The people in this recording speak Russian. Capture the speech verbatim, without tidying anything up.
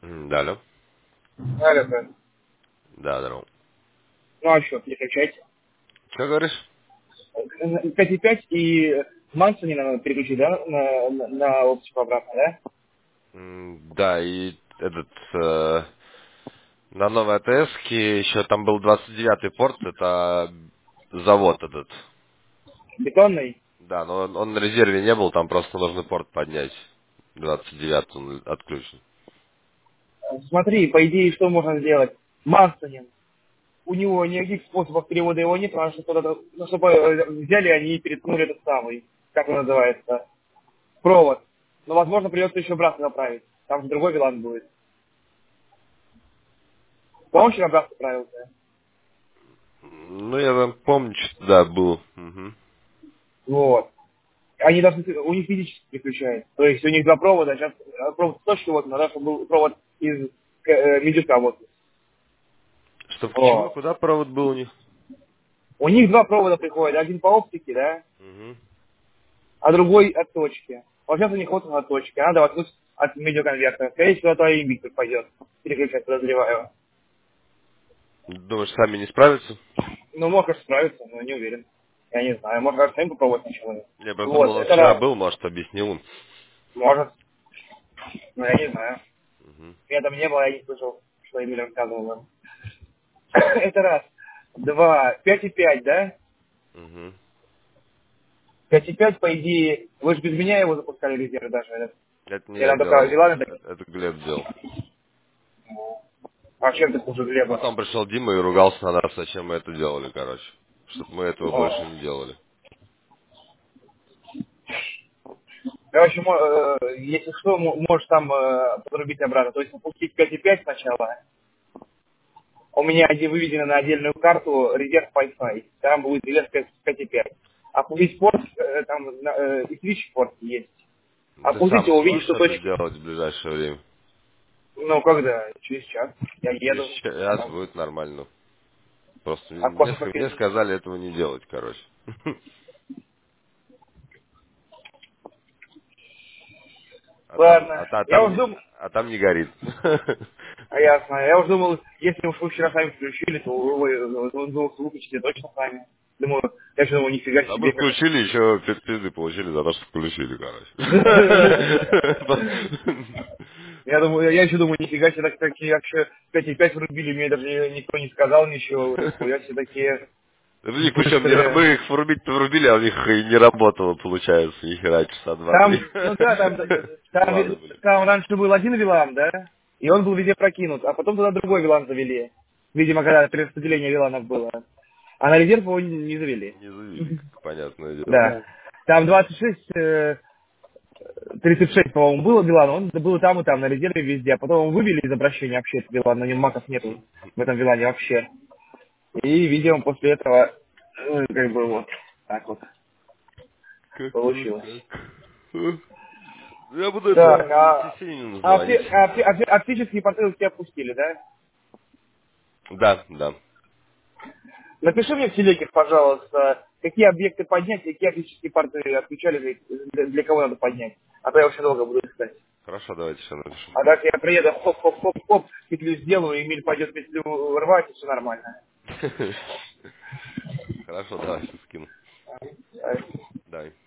М, Да, алло. Алло, да. Да, здорово. Ну а что, переключайте. Что говоришь? пять и пять и Мансони надо переключить, да, на, на, на оптику обратно, да? М, Да, и этот э, на новой АТС еще там был двадцать девятый порт, это завод этот. Бетонный. Да, но он, он на резерве не был, там просто нужно порт поднять. двадцать девятый он отключен. Смотри, по идее, что можно сделать? Мансонин. У него никаких способов перевода его нет, потому что куда-то, ну, чтобы э, взяли они и переткнули этот самый, как он называется, провод. Но, возможно, придется еще обратно направить. Там же другой вилан будет. Помнишь, я обратно отправился? Ну, я там помню, что да, был. Мгм. Вот. Они должны, у них физически переключают. То есть у них два провода, сейчас э, провод с точки вот, надо, чтобы был провод из э, медюка вот. Чтоб к чему, Вот. куда провод был у них? У них два провода приходят, один по оптике, да, Мгм. а другой от точки. Вот сейчас у них вот от точки, а надо воткнуть от медиаконвертера. Скорее всего, то и индикатор пойдет. Переключать, подозреваю. Думаешь, сами не справятся? Ну, может, справиться, но не уверен. Я не знаю, может, даже самим попробовать сначала. Я просто Вот, думал, он это вчера раз. был, может, объяснил он. Может, но я не знаю. Мгм. Меня там не было, я не слышал, что Эмиль рассказывал нам. Это раз. Два. Пять и пять, да? Мгм. Пять и пять, по идее, вы же без меня его запускали резервы даже. да? Это не Я я там только делал, взяла на это, это Глеб делал. А чем ты хуже Глеба? Потом пришел Дима и ругался на нас, зачем мы это делали, короче. Чтобы мы этого О. больше не делали. Короче, мо- э, если что, мо- можешь там э, подрубить обратно. То есть запустить пять и пять сначала. У меня один выведено на отдельную карту резерв Wi-Fi. Там будет резерв пять и пять. А пустить порт, э, там на- э, и switch порт есть. А Ты пустить сам его, увидишь, сможешь что это точка. сделать в ближайшее время? Ну, когда? Через час. Я Через еду. час Там. будет нормально. Просто А мне, космос ска- мне сказали этого не делать, короче. А там, Ладно. а, та- Я там, уже не, думал, а там не горит. а ясно. Я уже думал, если уж вы вчера сами включили, то вы, вы, вы, вы выключите точно сами. Думаю, я еще думаю, нифига А мы себе, как включили, еще пи- пизды получили за то, что включили, это. короче. Я думаю, я еще думаю, нифига себе, так, такие вообще пять и пять врубили, мне даже ни- никто не сказал ничего. Я все такие У них причем не, ра- быстрые. мы их врубить-то врубили, а у них и не работало, получается, ни хера, часа два-три. Там, ну да, там, там, Виланы ви- были. там раньше был один вилан, да, и он был везде прокинут, а потом туда другой вилан завели. Видимо, когда перераспределение виланов было. А на резерв его не не завели. Не завели, как понятное дело. Да. Там двадцать шесть, э, тридцать шесть, по-моему, было вилан, он был там и там, на резерве везде. А потом его вывели из обращения вообще, этот вилан, на нем маков нету в этом вилане вообще. И, видимо, после этого, ну, как бы вот, так вот Как-то получилось. так. Я буду Так, это а, Сесенину а, все- звонить. а, все- а все- оптические порты все опустили, да? Да, да. Напиши мне в телеге, пожалуйста, какие объекты поднять, какие оптические порты отключали, для, для кого надо поднять. А то я очень долго буду искать. Хорошо, давайте сейчас напишу. А так я приеду, хоп-хоп-хоп-хоп, петлю сделаю, Эмиль пойдет петлю рвать, и все нормально. Хорошо, давай, сейчас скину. А, Давай.